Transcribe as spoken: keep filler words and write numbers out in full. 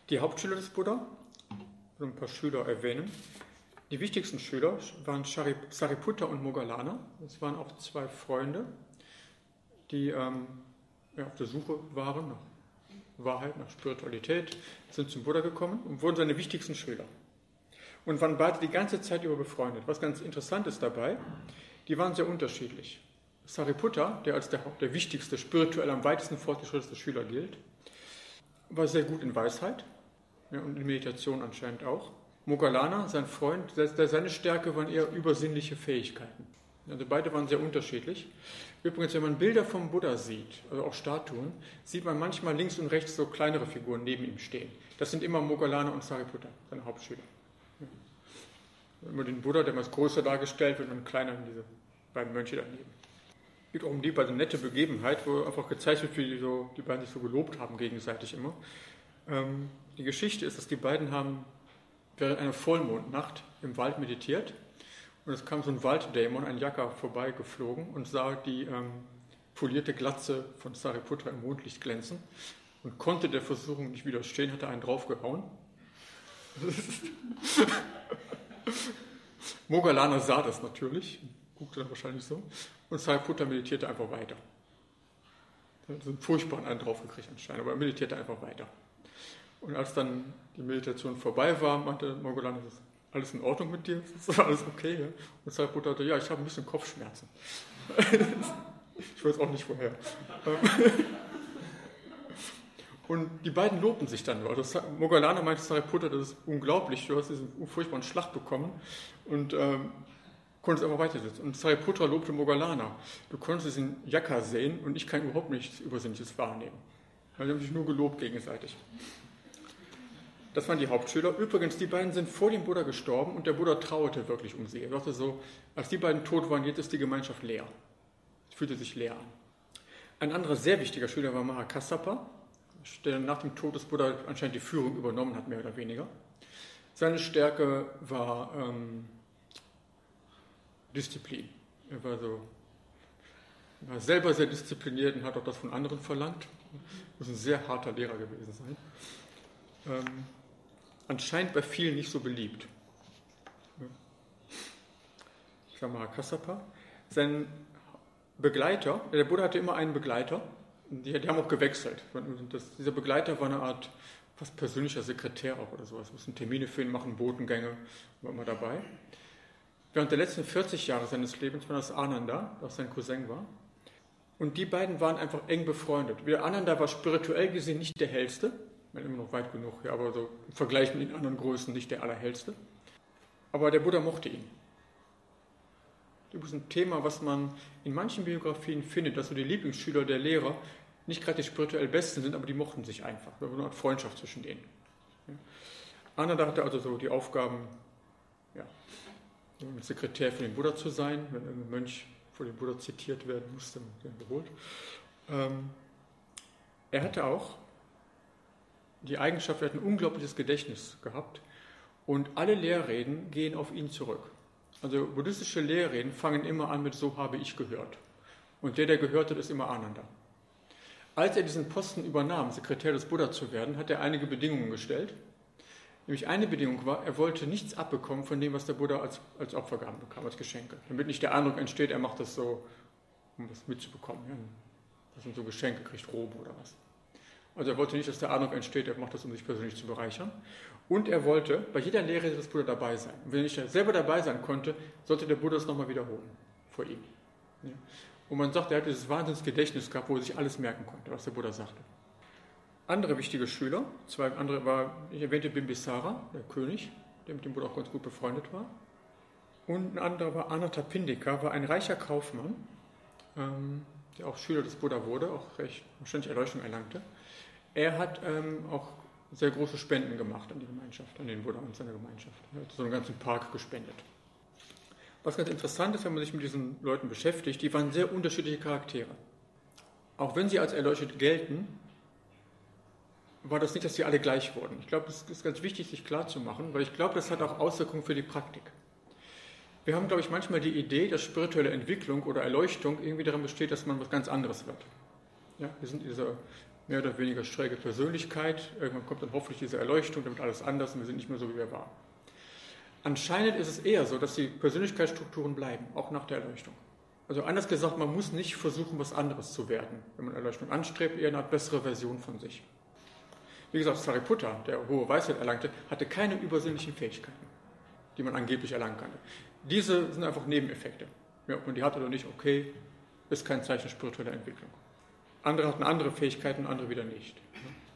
Die Hauptschüler des Buddha, ich will ein paar Schüler erwähnen. Die wichtigsten Schüler waren Sariputta und Moggallana. Das waren auch zwei Freunde, die ähm, ja, auf der Suche waren nach Wahrheit, nach Spiritualität, sind zum Buddha gekommen und wurden seine wichtigsten Schüler. Und waren beide die ganze Zeit über befreundet. Was ganz interessant ist dabei, die waren sehr unterschiedlich. Sariputta, der als der, der wichtigste, spirituell am weitesten fortgeschrittene Schüler gilt, war sehr gut in Weisheit, ja, und in Meditation anscheinend auch. Moggallana, sein Freund, seine Stärke waren eher übersinnliche Fähigkeiten. Also beide waren sehr unterschiedlich. Übrigens, wenn man Bilder vom Buddha sieht, also auch Statuen, sieht man manchmal links und rechts so kleinere Figuren neben ihm stehen. Das sind immer Moggallana und Sariputta, seine Hauptschüler. Ja. Immer den Buddha, der meist größer dargestellt wird, und kleiner diese beiden Mönche daneben. Es geht auch um die beide nette Begebenheit, wo einfach gezeigt wird, wie die, so, die beiden sich so gelobt haben gegenseitig immer. Ähm, die Geschichte ist, dass die beiden haben während einer Vollmondnacht im Wald meditiert. Und es kam so ein Walddämon, ein Yaka, vorbeigeflogen und sah die ähm, polierte Glatze von Sariputta im Mondlicht glänzen und konnte der Versuchung nicht widerstehen, hat er einen draufgehauen. Moggallana sah das natürlich, guckte dann wahrscheinlich so, und Sariputta meditierte einfach weiter. Er hat so einen furchtbaren einen draufgekriegt anscheinend, aber er meditierte einfach weiter. Und als dann die Meditation vorbei war, meinte Moggallana, das ist alles in Ordnung mit dir? Ist alles okay? Ja? Und Sariputta sagte, ja, ich habe ein bisschen Kopfschmerzen. Ich weiß auch nicht woher. Und die beiden lobten sich dann. Also Moggallana meinte Sariputta, das ist unglaublich, du hast diesen furchtbaren Schlag bekommen und ähm, konntest einfach weitersitzen. Und Sariputta lobte Moggallana, du konntest diesen Yaka sehen und ich kann überhaupt nichts Übersinnliches wahrnehmen. Die haben sich nur gelobt gegenseitig. Das waren die Hauptschüler. Übrigens, die beiden sind vor dem Buddha gestorben und der Buddha trauerte wirklich um sie. Er sagte so, als die beiden tot waren, jetzt ist die Gemeinschaft leer. Es fühlte sich leer an. Ein anderer sehr wichtiger Schüler war Mahakassapa, der nach dem Tod des Buddha anscheinend die Führung übernommen hat, mehr oder weniger. Seine Stärke war ähm, Disziplin. Er war, so, war selber sehr diszipliniert und hat auch das von anderen verlangt. Muss ein sehr harter Lehrer gewesen sein. Ähm, anscheinend bei vielen nicht so beliebt. Ich sage mal Kassapa. Sein Begleiter, der Buddha hatte immer einen Begleiter, die, die haben auch gewechselt. Das, dieser Begleiter war eine Art fast persönlicher Sekretär auch oder sowas. Mussten Termine für ihn machen, Botengänge, war immer dabei. Während der letzten vierzig Jahre seines Lebens war das Ananda, das sein Cousin war. Und die beiden waren einfach eng befreundet. Der Ananda war spirituell gesehen nicht der hellste, immer noch weit genug, ja, aber so im Vergleich mit den anderen Größen nicht der allerhellste. Aber der Buddha mochte ihn. Das ist ein Thema, was man in manchen Biografien findet, dass so die Lieblingsschüler der Lehrer nicht gerade die spirituell Besten sind, aber die mochten sich einfach. Da war eine Art Freundschaft zwischen denen. Ja. Ananda hatte also so die Aufgaben, ja, ein Sekretär für den Buddha zu sein, wenn ein Mönch vor dem Buddha zitiert werden musste, den geholt. Ähm, er hatte auch die Eigenschaft, er hat ein unglaubliches Gedächtnis gehabt und alle Lehrreden gehen auf ihn zurück. Also buddhistische Lehrreden fangen immer an mit so habe ich gehört. Und der, der gehört hat, ist immer Ananda. Als er diesen Posten übernahm, Sekretär des Buddha zu werden, hat er einige Bedingungen gestellt. Nämlich eine Bedingung war, er wollte nichts abbekommen von dem, was der Buddha als, als Opfergaben bekam, als Geschenke. Damit nicht der Eindruck entsteht, er macht das so, um das mitzubekommen. Ja, das sind so Geschenke, kriegt Robe oder was. Also er wollte nicht, dass der Eindruck entsteht, er macht das, um sich persönlich zu bereichern. Und er wollte bei jeder Lehre des Buddha dabei sein. Und wenn er nicht selber dabei sein konnte, sollte der Buddha es nochmal wiederholen vor ihm. Ja. Und man sagt, er hat dieses Wahnsinnsgedächtnis gehabt, wo er sich alles merken konnte, was der Buddha sagte. Andere wichtige Schüler, zwei andere war, ich erwähnte Bimbisara, der König, der mit dem Buddha auch ganz gut befreundet war. Und ein anderer war Anathapindika, war ein reicher Kaufmann, ähm, der auch Schüler des Buddha wurde, auch recht wahrscheinlich Erleuchtung erlangte. Er hat ähm, auch sehr große Spenden gemacht an die Gemeinschaft, an den Buddha und seine Gemeinschaft. Er hat so einen ganzen Park gespendet. Was ganz interessant ist, wenn man sich mit diesen Leuten beschäftigt, die waren sehr unterschiedliche Charaktere. Auch wenn sie als erleuchtet gelten, war das nicht, dass sie alle gleich wurden. Ich glaube, das ist ganz wichtig, sich klarzumachen, weil ich glaube, das hat auch Auswirkungen für die Praktik. Wir haben, glaube ich, manchmal die Idee, dass spirituelle Entwicklung oder Erleuchtung irgendwie darin besteht, dass man was ganz anderes wird. Ja, wir sind in dieser mehr oder weniger schräge Persönlichkeit. Irgendwann kommt dann hoffentlich diese Erleuchtung, dann wird alles anders und wir sind nicht mehr so, wie wir waren. Anscheinend ist es eher so, dass die Persönlichkeitsstrukturen bleiben, auch nach der Erleuchtung. Also anders gesagt, man muss nicht versuchen, was anderes zu werden, wenn man Erleuchtung anstrebt, eher eine Art bessere Version von sich. Wie gesagt, Sariputta, der hohe Weisheit erlangte, hatte keine übersinnlichen Fähigkeiten, die man angeblich erlangen kann. Diese sind einfach Nebeneffekte. Ja, ob man die hat oder nicht, okay, ist kein Zeichen spiritueller Entwicklung. Andere hatten andere Fähigkeiten, andere wieder nicht.